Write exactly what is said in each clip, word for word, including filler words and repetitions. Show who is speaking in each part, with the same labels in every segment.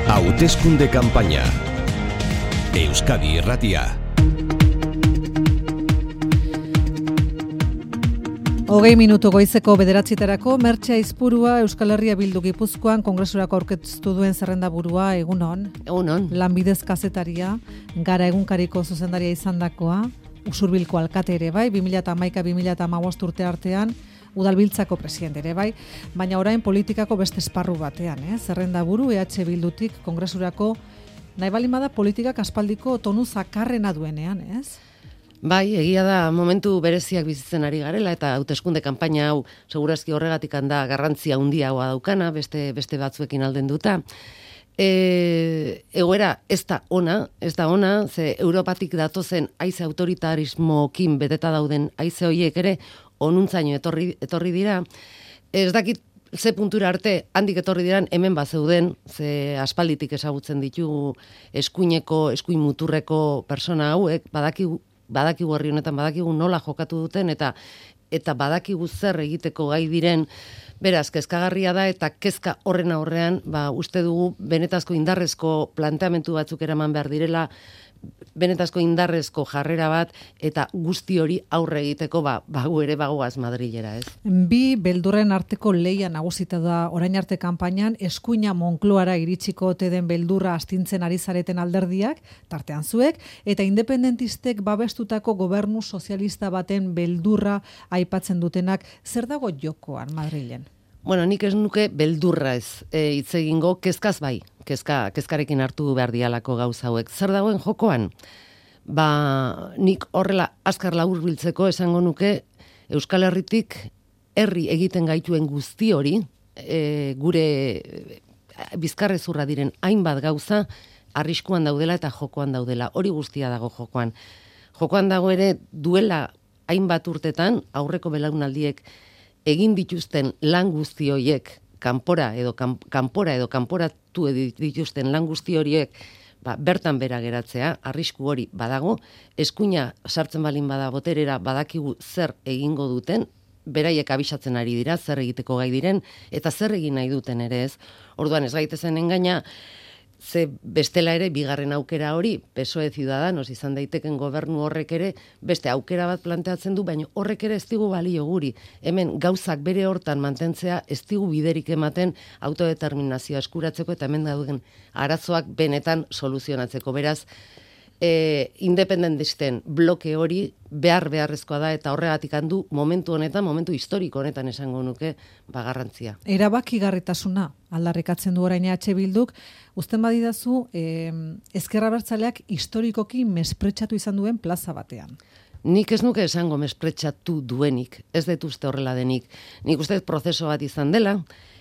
Speaker 1: Hauteskunde kanpaina. Euskadi Irratia.
Speaker 2: Hogei minutu goizeko bederatzietarako Mertxe Aizpurua Euskal Herria Bildu Gipuzkoan kongresurako aurkeztu duen zerrendaburua egunon.
Speaker 3: Egunon.
Speaker 2: Lanbidez kazetaria, Gara egunkariko zuzendaria izandakoa, Usurbilko alkate ere bai, bi mila hamaika bi mila hamabost urte artean, Udalbiltzako presidente ere bai, baina orain politikako beste esparru batean, eh? Zerrendaburu E H Bildutik kongresurako nahi balin bada politikak aspaldiko tonu zakarrena duenean, ez?
Speaker 3: Bai, egia da momentu bereziak bizitzen ari garela eta hauteskunde kanpaina hau segurazki horregatik handa garrantzia handiagoa daukana, beste beste batzuekin aldenduta. E, egoera ez da ona, ez da ona, ze Europatik datozen haize autoritarismokin beteta dauden haize horiek ere onuntzaino etorri, etorri dira. Ez dakit ze puntura arte handik etorri diran hemen bazeuden, ze aspalditik ezagutzen ditugu eskuineko, eskuin muturreko persona hauek, badakigu badakigu herri honetan, badakigu nola jokatu duten, eta eta badakigu zer egiteko gai diren, beraz, kezkagarria da, eta kezka horren aurrean, ba, uste dugu, benetazko indarrezko planteamentu batzuk eraman behar direla, benetazko indarrezko jarrera bat, eta guzti hori aurre egiteko, ba, bagu ere bagoaz Madrilera, ez?
Speaker 2: Bi beldurren arteko leia nagusita da orain arte kanpainan, eskuina Moncloara iritsiko ote den beldurra astintzen ari zareten alderdiak, tartean zuek, eta independentistek babestutako gobernu sozialista baten beldurra aipatzen dutenak, zer dago jokoan Madrilen?
Speaker 3: Bueno, nik ez nuke beldurra ez e, hitz egingo, kezkaz bai, kezka, kezkarekin hartu behar dialako gauza hauek. Zer dagoen jokoan? Ba, nik horrela azkar laburbiltzeko esango nuke Euskal Herritik herri egiten gaituen guzti hori, e, gure bizkarrezurra diren hainbat gauza, arriskuan daudela eta jokoan daudela. Hori guztia dago jokoan. Jokoan dago ere duela hainbat urtetan, aurreko belaunaldiek egin dituzten lan guzti horiek, kanpora edo kan, kanpora edo kanporatu dituzten lan guzti horiek, ba, bertan bera geratzea, arrisku hori badago, eskuina sartzen balin bada boterera badakigu zer egingo duten, beraiek abisatzen ari dira, zer egiteko gai diren, eta zer egin nahi duten ere ez. Orduan ez gaitezen engaina, ze bestela ere bigarren aukera hori, P S O E Ciudadanos izan daiteken gobernu horrek ere beste aukera bat planteatzen du, baina horrek ere ez digu balio guri. Hemen gauzak bere hortan mantentzea ez digu biderik ematen autodeterminazioa eskuratzeko eta hemen dauden arazoak benetan soluzionatzeko. Beraz, e, independentisten bloke hori behar beharrezkoa da eta horregatik handu momentu honetan, momentu historiko honetan esango nuke bagarrantzia.
Speaker 2: Erabakigarritasuna aldarrikatzen du orain E H Bilduk, uzten badidazu eh, ezker abertzaleak historikoki mespretsatu izan duen plaza batean.
Speaker 3: Nik ez nuke esango mespretsatu duenik, ez dut uste horrela denik. Nik uste prozeso bat izan dela,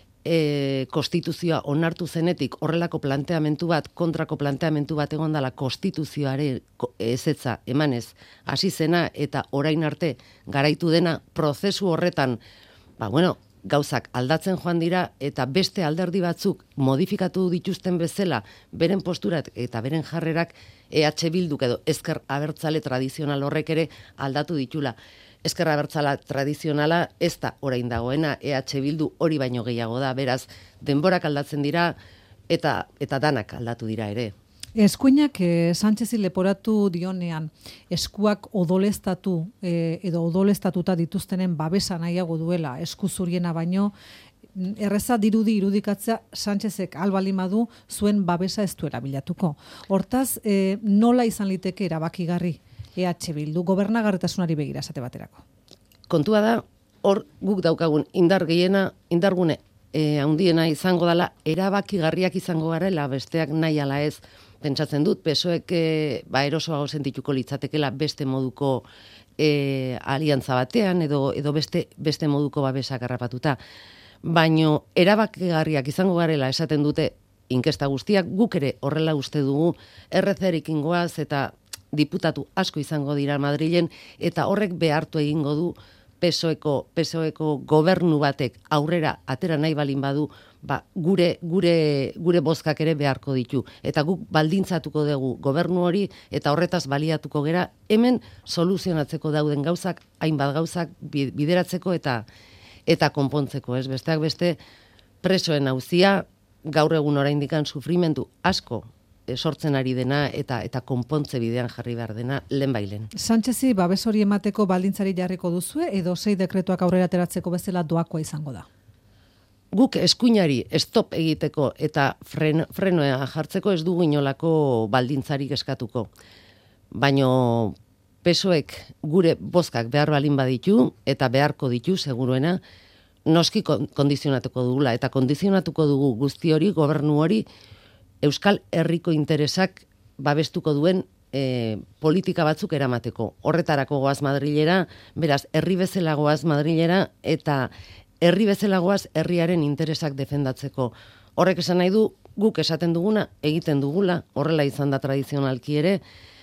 Speaker 3: e, konstituzioa onartu zenetik horrelako planteamentu bat, kontrako planteamentu bat egon dela konstituzioare ezetza emanez hasi zena eta orain arte garaitu dena prozesu horretan, ba bueno, gauzak aldatzen joan dira eta beste alderdi batzuk modifikatu dituzten bezala beren posturat eta beren jarrerak E H Bilduk edo ezker abertzale tradizional horrek ere aldatu ditula. Ezker abertzala tradizionala ez da orain dagoena, E H Bildu hori baino gehiago da, beraz denborak aldatzen dira eta eta danak aldatu dira ere.
Speaker 2: Eskuinak eh, Sánchezi leporatu dionean, eskuak odoleztatu eh, edo odoleztatuta dituztenen babesa nahiago duela, esku zuriena baino, erreza dirudi irudikatzea Sánchezek albalimadu zuen babesa ez duela bilatuko. Hortaz, eh, nola izan liteke erabakigarri E H Bildu, gobernagarritasunari begira esate baterako?
Speaker 3: Kontua da, hor guk daukagun indar gehiena, indargune eh, handiena izango dela, erabakigarriak izango garela, besteak nahi ala ez, pentsatzen dut, P S O Ek e, ba, erosoago sentituko litzatekela beste moduko e, aliantza batean, edo, edo beste, beste moduko babesak harrapatuta. Baino, erabakigarriak izango garela esaten dute inkesta guztiak, guk ere horrela uste dugu, errezerik ingoaz eta diputatu asko izango dira Madrilen, eta horrek behartu egingo du P S O Eko, P S O Eko gobernu batek aurrera atera nahi balin badu, ba, gure, gure, gure bozkak ere beharko ditu. Eta guk baldintzatuko dugu gobernu hori, eta horretaz baliatuko gera, hemen soluzionatzeko dauden gauzak, hainbat gauzak bideratzeko eta eta konpontzeko, ez? Besteak beste presoen auzia, gaur egun oraindikan sufrimentu asko sortzen ari dena eta eta konpontze bidean jarri behar dena lehenbailen.
Speaker 2: Sánchezi babes hori emateko baldintzari jarriko duzue edo sei dekretuak aurrera ateratzeko bezala doakoa izango da?
Speaker 3: Guk eskuinari stop egiteko eta fren, frenoa jartzeko ez dugu inolako baldintzarik eskatuko. Baino P S O Ek gure bozkak behar balin baditu eta beharko ditu seguruena, noski kondizionatuko dugula eta kondizionatuko dugu guzti hori, gobernu hori, Euskal Herriko interesak babestuko duen e, politika batzuk eramateko. Horretarako goaz Madrilera, beraz, herri bezala goaz Madrilera eta herri bezala goaz herriaren interesak defendatzeko. Horrek esan nahi du, guk esaten duguna, egiten dugula, horrela izan da tradizionalki ere,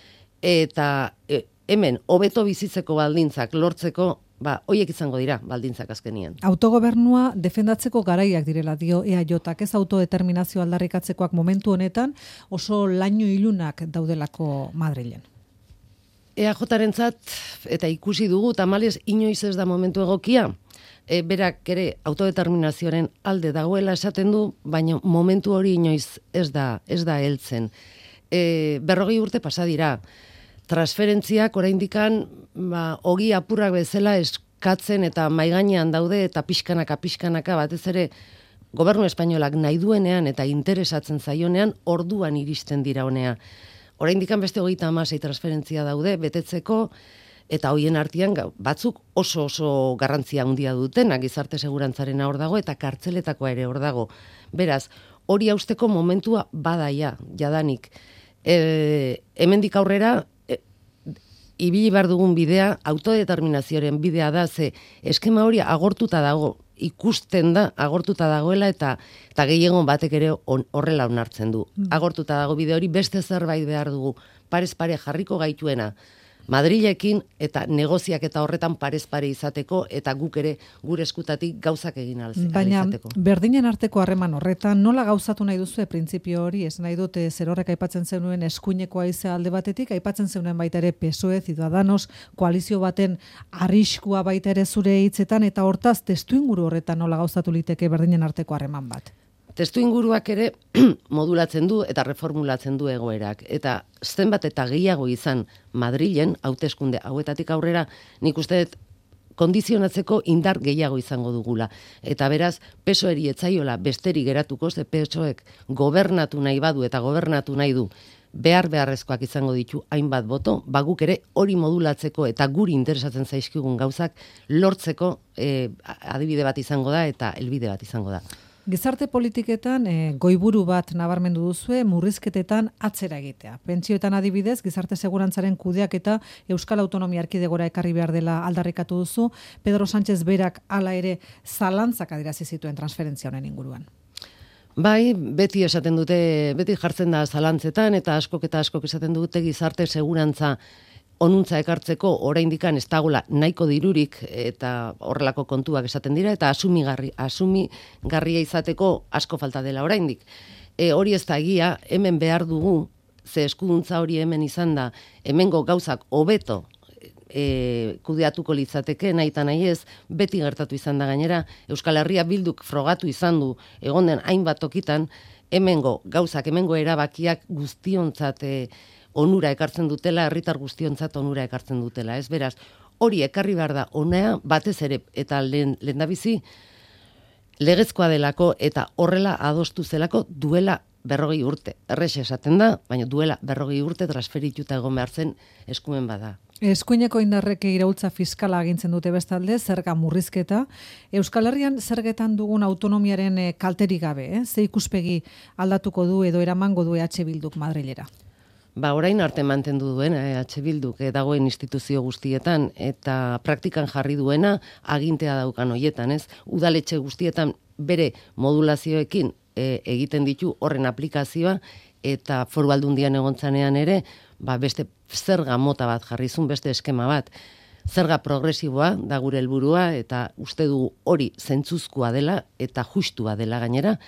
Speaker 3: eta e, hemen, hobeto bizitzeko baldintzak lortzeko, ba, hoiek izango dira baldintzak azkenian.
Speaker 2: Autogobernua defendatzeko garaiak direla dio E A Jk, ez autodeterminazio aldarrikatzekoak momentu honetan oso laino ilunak daudelako Madrilen.
Speaker 3: E A Jrentzat eta ikusi dugu tamalez inoiz ez da momentu egokia. E, berak ere autodeterminazioaren alde dagoela esaten du, baina momentu hori inoiz ez da ez da heltzen. E, berrogei urte pasa dira. Transferentziak oraindikan ba ogi apurrak bezala eskatzen eta maigainean daude eta pixkanaka pixkanaka batez ere gobernu espainolak nahi duenean eta interesatzen zaionean orduan iristen dira honea. Oraindikan beste hogeita hamasei transferentzia daude betetzeko eta hoien artean batzuk oso oso garrantzia handia dutenak, gizarte segurantzarena hor dago eta kartzeletakoa ere hor dago. Beraz, hori hausteko momentua badaia jadanik. E, hemendik aurrera ibili bar dugun bidea, autodeterminazioaren bidea da, ze eskema hori agortuta dago, ikusten da, agortuta dagoela, eta eta gehiagon batek ere on, horrela onartzen du. Agortuta dago bide hori, beste zerbait behar dugu, parez pare jarriko gaituena, Madrilekin eta negoziak eta horretan parez pare izateko, eta guk ere gure eskutatik gauzak egin alze,
Speaker 2: baina,
Speaker 3: izateko.
Speaker 2: Baina, berdinen arteko harreman horretan, nola gauzatu nahi duzu printzipio hori, ez nahi dute zer horrek aipatzen zenuen eskuineko haizea alde batetik, aipatzen zenuen baita ere P S O E, Ciudadanos, koalizio baten arriskua baita ere zure hitzetan, eta hortaz testu inguru horretan nola gauzatu liteke berdinen arteko harreman bat.
Speaker 3: Testu inguruak ere modulatzen du eta reformulatzen du egoerak. Eta zenbat eta gehiago izan Madrilen, hauteskunde hauetatik aurrera, nik uste dut kondizionatzeko indar gehiago izango dugula. Eta beraz, P S O eri etzaiola besteri geratuko, ze P S O ek gobernatu nahi badu eta gobernatu nahi du behar beharrezkoak izango ditu hainbat boto, baguk ere hori modulatzeko eta guri interesatzen zaizkigun gauzak lortzeko e, adibide bat izango da eta helbide bat izango da.
Speaker 2: Gizarte politiketan e, goiburu bat nabarmendu duzue murrizketetan atzera egitea. Pentsioetan adibidez, gizarte segurantzaren kudeaketa Euskal Autonomia Erkidegora ekarri behar dela aldarrikatu duzu. Pedro Sánchez berak hala ere zalantzak adierazi zituen transferentzia honen inguruan.
Speaker 3: Bai, beti esaten dute, beti jartzen da zalantzetan eta askok eta askok esaten dute gizarte segurantza onuntza ekartzeko oraindikan ez dagoela nahiko dirurik eta horrelako kontuak esaten dira eta asumigarri asumigarria izateko asko falta dela oraindik. E, hori ez da egia, hemen behar dugu, ze eskuduntza hori hemen izan da, hemengo gauzak hobeto e, kudeatuko litzateke, nahi eta nahi ez, beti gertatu izan da gainera, Euskal Herria Bilduk frogatu izan du, egon den hainbat tokitan, hemengo gauzak, hemengo erabakiak guztiontzat e, onura ekartzen dutela, herritar guztiontzat onura ekartzen dutela, ez beraz, hori ekarri behar da honea, batez ere, eta lehen, lehendabizi, legezkoa delako, eta horrela adostu zelako duela berrogei urte. Errex esaten da, baina duela berrogei urte transferituta egon behar zen eskumen bada.
Speaker 2: Eskuineko indarrek iraultza fiskala agintzen dute bestalde, zerga murrizketa. Euskal Herrian zergetan dugun autonomiaren kalterik gabe, eh? Ze ikuspegi aldatuko du edo eramango du E H Bilduk Madrilera?
Speaker 3: Ba, orain arte mantendu duena E H Bilduk eh, dagoen instituzio guztietan eta praktikan jarri duena agintea daukan hoietan, ez? Udaletxe guztietan bere modulazioekin eh, egiten ditu horren aplikazioa eta Foru Aldundian egontzanean ere, ba, beste zerga mota bat jarrizun, beste eskema bat. Zerga progresiboa da gure helburua eta uste dugu hori zentzuzkoa dela eta justua dela gainera.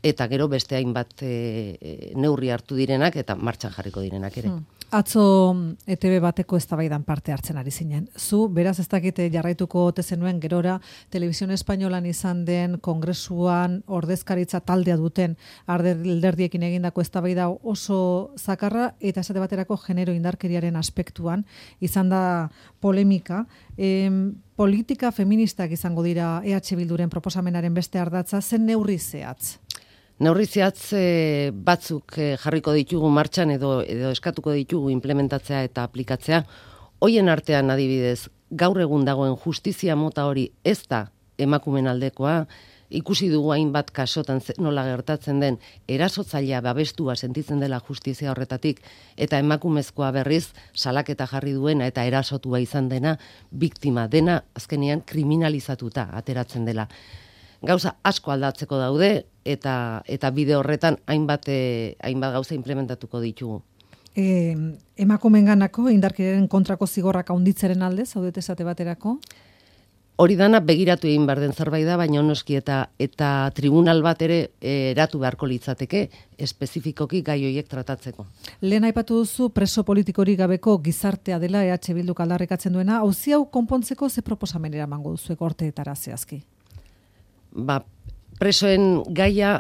Speaker 3: eta gero beste hainbat e, neurri hartu direnak eta martxan jarriko direnak ere. Hmm.
Speaker 2: Atzo E Te Be bateko eztabaidan parte hartzen ari zinen. Zu, beraz ez dakite jarraituko ote zenuen gerora, Televisión Españolan izan den kongresuan ordezkaritza taldea duten alderdiekin egindako eztabaida oso zakarra eta esate baterako genero indarkeriaren aspektuan izan da polemika. Em, politika feministak izango dira E H Bilduren proposamenaren beste ardatza, zen neurri zehatz?
Speaker 3: Neurri zehatz e, batzuk e, jarriko ditugu martxan edo, edo eskatuko ditugu implementatzea eta aplikatzea. Hoien artean adibidez, gaur egun dagoen justizia mota hori ez da emakumen aldekoa, ikusi dugu hainbat kasotan nola gertatzen den erasotzailea babestua sentitzen dela justizia horretatik eta emakumezkoa berriz salaketa jarri duena eta erasotua izan dena biktima dena azkenean kriminalizatuta ateratzen dela. Gauza asko aldatzeko daude eta eta bide horretan hainbat e, hainbat gauza implementatuko ditugu.
Speaker 2: E, emakumenganako indarkeriaren kontrako zigorrak handitzeren alde zaudete esate baterako?
Speaker 3: Hori dana begiratu egin behar den zerbait da, baina noski eta eta tribunal bat ere eratu beharko litzateke espezifikoki gai horiek tratatzeko.
Speaker 2: Lehen aipatu duzu preso politikorik gabeko gizartea dela E H Bilduk aldarrikatzen duena, auzi hau konpontzeko ze proposamen eramango duzuek orteetara zehazki?
Speaker 3: Ba, presoen gaia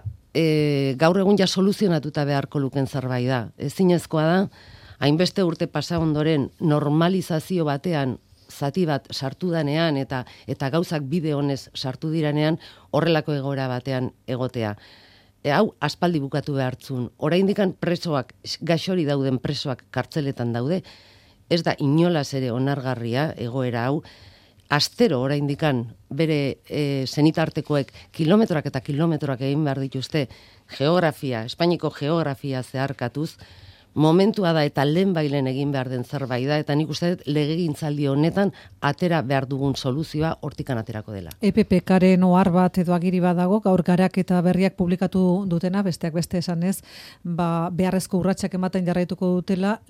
Speaker 3: e, gaur egun ja soluzionatuta beharko luken zerbait da. Ezinezkoa da, hainbeste urte pasa ondoren normalizazio batean zati bat sartu danean eta eta gauzak bide honez sartu diranean horrelako egoera batean egotea. E, hau aspaldi bukatu behartzun. Oraindikan presoak, gaixori dauden presoak kartzeletan daude, ez da inolaz ere onargarria egoera hau. Astero oraindikan bere e, senitartekoek kilometroak eta kilometroak egin behar dituzte geografia, Espainiko geografia zeharkatuz, momentua da eta lehen bailen egin behar den zerbait da, eta nik uste dut legegintzaldi honetan atera behar dugun soluzioa hortikan aterako dela.
Speaker 2: E P P Karen ohar bat edo agiri badago, gaur garak eta berriak publikatu dutena, besteak beste esanez, ba, beharrezko urratsak ematen jarraituko dutela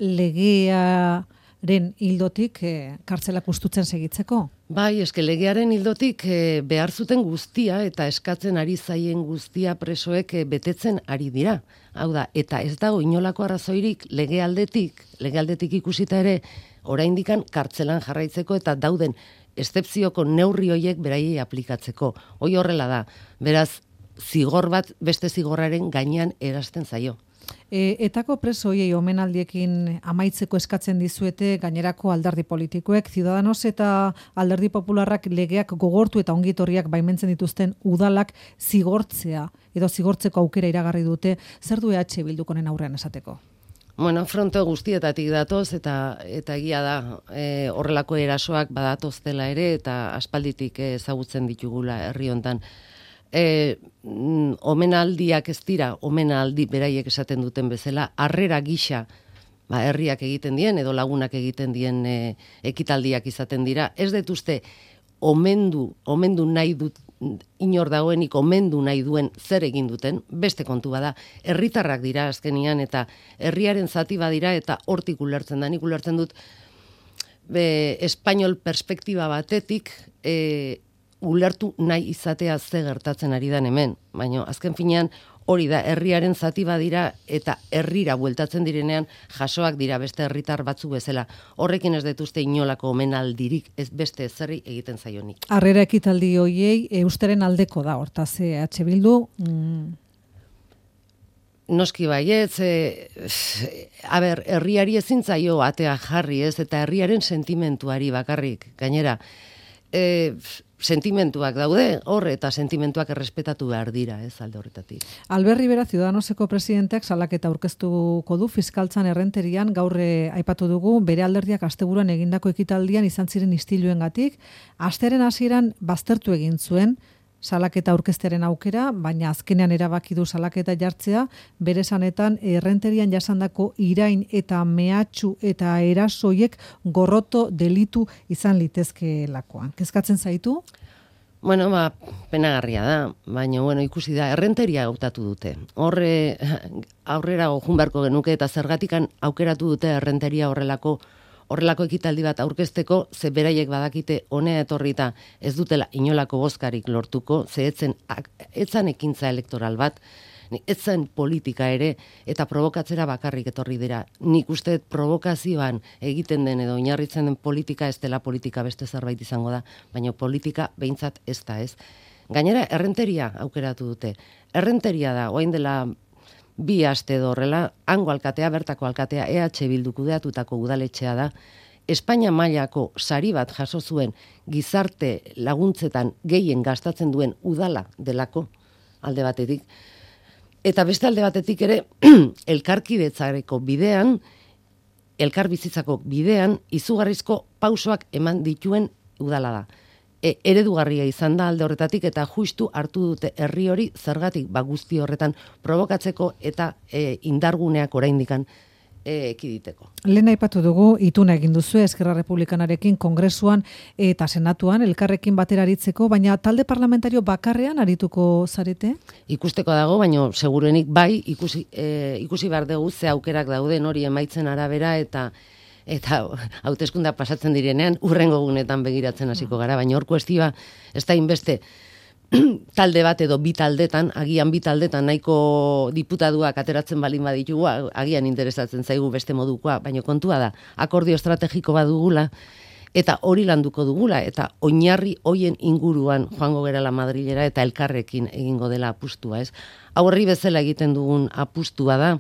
Speaker 2: legea ren hildotik e, kartzelak ustutzen segitzeko?
Speaker 3: Bai, eske legearen hildotik e, behar zuten guztia eta eskatzen ari zaien guztia presoek e, betetzen ari dira. Hau da, eta ez dago inolako arrazoirik legealdetik, legealdetik ikusita ere, oraindikan kartzelan jarraitzeko eta dauden excepzioko neurri hoiek beraiei aplikatzeko. Hoi horrela da, beraz, zigor bat beste zigorraren gainean erasten zaio.
Speaker 2: E, etako preso hoiei omenaldiekin amaitzeko eskatzen dizuete gainerako alderdi politikoek, Ciudadanos eta Alderdi Popularrak legeak gogortu eta ongitorriak baimentzen dituzten udalak zigortzea edo zigortzeko aukera iragarri dute. Zer du E H Bilduk honen aurrean esateko?
Speaker 3: Bueno, fronto guztietatik datoz eta eta egia da e, horrelako erasoak badatoztela ere eta aspalditik ezagutzen ditugula herri hontan. E, mm, omenaldiak ez dira, omenaldi beraiek esaten duten bezala, harrera gisa ba, herriak egiten dien, edo lagunak egiten dien e, ekitaldiak izaten dira. Ez dut uste, omendu, omendu nahi dut, inor dagoenik omendu nahi duen zer egin duten, beste kontu bada, herritarrak dira azkenian, eta herriaren zati badira, eta hortik ulertzen da, nik ulertzen dut, be, espainol perspektiba batetik, e, ulertu nahi izatea ze gertatzen ari dan hemen, baina azken finean hori da, herriaren zati badira eta herrira bueltatzen direnean jasoak dira beste herritar batzu bezala. Horrekin ez detuzte inolako omenaldirik ez beste zerri egiten zaionik.
Speaker 2: Harrera ekitaldi hoiei eusteren aldeko da, hortaz E H Bildu. Mm.
Speaker 3: Noski baietz, e, a ber, herriari ezin zaio atea jarri ez, eta herriaren sentimentuari bakarrik, gainera, e, sentimentuak daude, hor eta sentimentuak errespetatu behar dira, ez alde horretatik.
Speaker 2: Albert Rivera, Ciudadanoseko presidenteak salaketa aurkeztuko du fiskaltzan errenterian, gaur aipatu dugu, bere alderdiak asteburuan egindako ekitaldian izan ziren istiluengatik, astearen hasieran baztertu egin zuen salaketa aurkeztearen aukera, baina azkenean erabaki du salaketa jartzea, bere esanetan errenterian jasandako irain eta mehatxu eta erasoiek gorroto delitu izan litezkeelakoan. Kezkatzen zaitu?
Speaker 3: Bueno, ba, penagarria da, baina bueno, ikusi da, errenteria hautatu dute. Horre, aurrera gojun beharko genuke eta zergatikan aukeratu dute errenteria horrelako horrelako ekitaldi bat aurkezteko, ze beraiek badakite honea etorrita ez dutela inolako bozkarik lortuko, ze etzen, etzan ekintza elektoral bat, Ez zen politika ere, eta provokatzera bakarrik etorri dira. Nik uste provokazioan egiten den edo oinarritzen den politika ez dela politika beste zerbait izango da, baina politika behintzat ez da ez. Gainera, errenteria aukeratu dute. Errenteria da, orain dela bi aste edo horrela, hango alkatea, bertako alkatea, E H Bildu kudeatutako udaletxea da, Espainia mailako sari bat jaso zuen gizarte laguntzetan gehien gastatzen duen udala delako alde batetik. Eta beste alde batetik ere, elkarkidetzareko bidean, elkarbizitzako bidean, izugarrizko pausoak eman dituen udala da. E, eredugarria izan da alde horretatik eta justu hartu dute herri hori zergatik ba guzti horretan provokatzeko eta e, indarguneak oraindikan e, ekiditeko.
Speaker 2: Lehen aipatu dugu ituna egin duzu Eskerra Republikanarekin Kongresuan eta Senatuan elkarrekin batera aritzeko, baina talde parlamentario bakarrean arituko zarete?
Speaker 3: Ikusteko dago, baina segurenik bai ikusi, e, ikusi behar dugu ze aukerak dauden hori emaitzen arabera eta eta hauteskundak pasatzen direnean urrengo gunetan begiratzen hasiko gara, baina hor kuestioa ez da inbeste talde bat edo bi taldetan, agian bi taldetan nahiko diputaduak ateratzen balin baditugu, agian interesatzen zaigu beste modukoa, baina kontua da, akordio estrategiko bat dugula, eta hori landuko dugula, eta oinarri hoien inguruan joango gerala Madrilera eta elkarrekin egingo dela apustua, ez? Aurri bezala egiten dugun apustua da.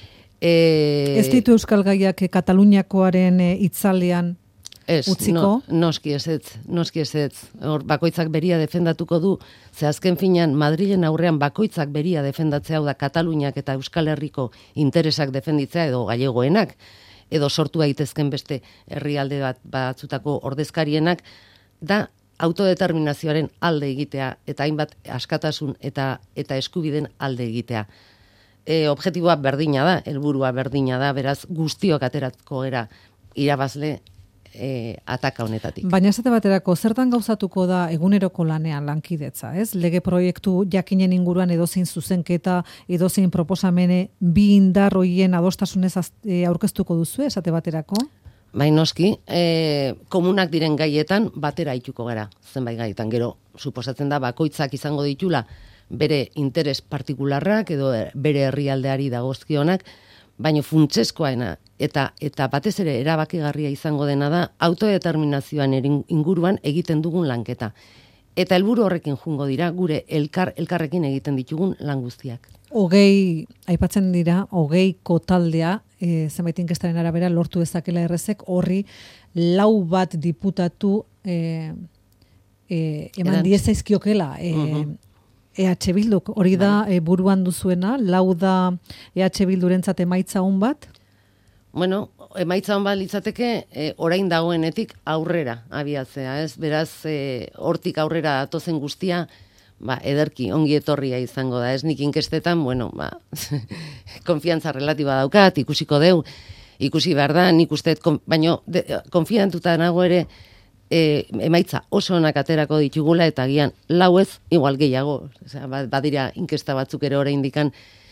Speaker 2: E... Ez ditu euskal gaiak Kataluniakoaren itzalean
Speaker 3: ez,
Speaker 2: utziko?
Speaker 3: No, noski ez ez, noski ez ez. Hor, bakoitzak beria defendatuko du, ze azken finean Madrilen aurrean bakoitzak beria defendatzea, hau da Kataluniak eta Euskal Herriko interesak defenditzea edo gallegoenak, edo sortu daitezken beste herrialde bat batzutako ordezkarienak, da autodeterminazioaren alde egitea, eta hainbat askatasun eta eta eskubiden alde egitea. E, objektiboa berdina da, helburua berdina da, beraz guztiok ateratko gera irabazle e, ataka honetatik.
Speaker 2: Baina esate baterako, zertan gauzatuko da eguneroko lanean lankidetza, ez? Lege proiektu jakinen inguruan edozein zuzenketa, edozein proposamene, bi indar hoien adostasunez aurkeztuko duzu, esate baterako?
Speaker 3: Bai, noski, e, komunak diren gaietan batera ituko gara, zenbait gaietan, gero, suposatzen da, bakoitzak izango ditula, bere interes partikularrak edo bere herrialdeari dagozkionak, baina funtsezkoena eta eta batez ere erabakigarria izango dena da autodeterminazioan inguruan egiten dugun lanketa. Eta helburu horrekin jungo dira gure elkar elkarrekin egiten ditugun lan guztiak.
Speaker 2: Hogei, aipatzen dira, hogeiko taldea, e, zenbait inkestaren arabera lortu dezakela errezek, horri lau bat diputatu e, e, eman diezaizkiokela e, uh-huh. E H Bilduk, hori da e, buruan duzuena, lau da E H Bildurentzat emaitza on bat?
Speaker 3: Bueno, emaitza on bat litzateke e, orain dagoenetik aurrera abiatzea, ez? Beraz, e, hortik aurrera atozen guztia, ba, ederki, ongi etorria izango da, ez? Nik inkestetan, bueno, ba, konfiantza relatiba daukat, ikusiko deu, ikusi behar da, nik usteet, baino, konfiantuta nago ere, E, emaitza oso onak aterako ditugula eta agian lau ez igual gehiago, osea badira inkesta batzuk ere oraindikan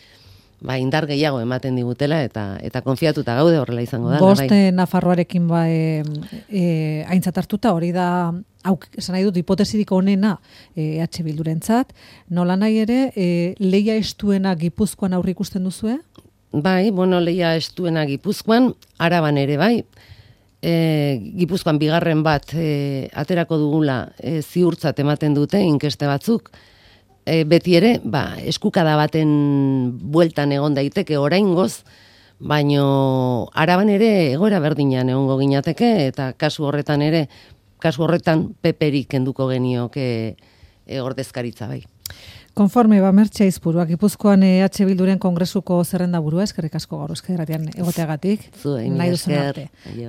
Speaker 3: ba indar gehiago ematen digutela eta eta konfiatuta gaude horrela izango da.
Speaker 2: Bost bai. Nafarroarekin ba e, e, aintzat hartuta hori da auk esan nahi dut hipotesirik onena E H Bildurentzat, nola nahi ere e, leia estuena Gipuzkoan aurre ikusten duzue?
Speaker 3: Bai, bueno, leia estuena Gipuzkoan, Araban ere bai. E, Gipuzkoan bigarren bat e, aterako dugula e, ziurtzat ematen dute inkeste batzuk, e, beti ere ba, eskukada baten bueltan egon daiteke oraingoz, baino Araban ere egoera berdinean egongo ginateke eta kasu horretan ere, kasu horretan peperik kenduko genioke e, ordezkaritza bai.
Speaker 2: Konforme ba Mertxe Aizpurua, Gipuzkoan E H Bilduren kongresuko zerrenda burua, eskerrik asko gaur euskarratian egoteagatik.
Speaker 3: Zuen,
Speaker 2: nahi duzun arte.